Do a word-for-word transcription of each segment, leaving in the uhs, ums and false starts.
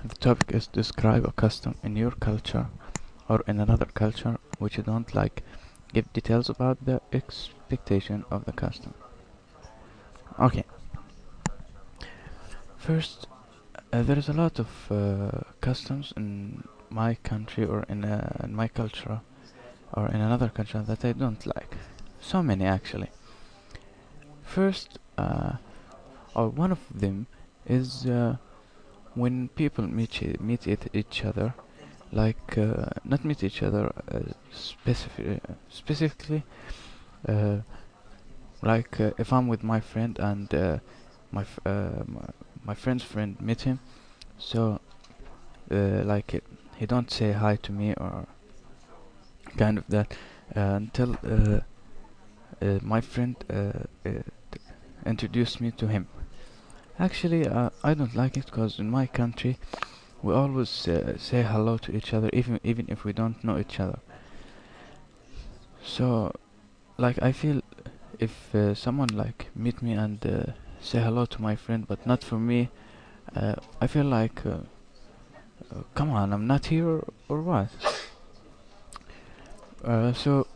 The topic is describe a custom in your culture or in another culture which you don't like. Give details about the expectation of the custom. Okay, first, uh, there is a lot of uh, customs in my country or in, uh, in my culture or in another culture that I don't like. So many actually. First, uh, or one of them is uh, when people meet e- meet it- each other, like uh, not meet each other uh, specific, specifically, uh, like uh, if I'm with my friend and uh, my, f- uh, my my friend's friend meet him, so uh, like it, he don't say hi to me or kind of that uh, until uh, uh, my friend uh, uh, introduced me to him. Actually, uh, I don't like it because in my country we always uh, say hello to each other, even even if we don't know each other. So, like, I feel if uh, someone like meet me and uh, say hello to my friend, but not for me, uh, I feel like, uh, uh, come on, I'm not here or, or what? Uh, so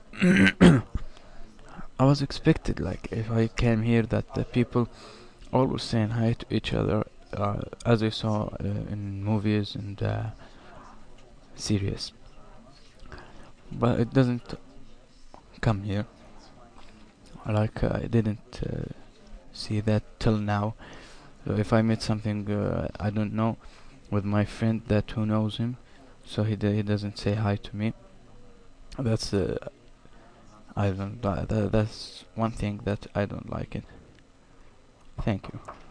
I was expected, like, if I came here, that the people always saying hi to each other, uh, as I saw uh, in movies and uh, series. But it doesn't come here. Like, uh, I didn't uh, see that till now. So if I meet something uh, I don't know with my friend that who knows him, so he d- he doesn't say hi to me. That's uh, I don't li- tha- that's one thing that I don't like it. Thank you.